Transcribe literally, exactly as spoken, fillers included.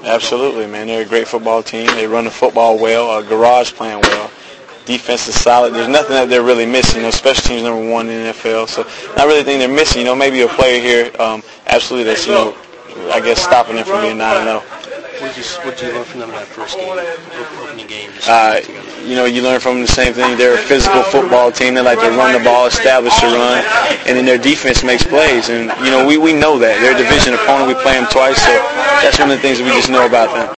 Absolutely, man. They're a great football team. They run the football well. Uh, Garage playing well. Defense is solid. There's nothing that they're really missing. You know, special teams number one in the N F L. So not really think they're missing. You know, maybe a player here, um, absolutely, that's, you know, I guess stopping them from being nine and oh. What did you, what did you learn from them in that first game, opening game? Uh, you know, you learn from them the same thing. They're a physical football team. They like to run the ball, establish the run, and then their defense makes plays. And, you know, we, we know that. They're a division opponent. We play them twice, so that's one of the things that we just know about them.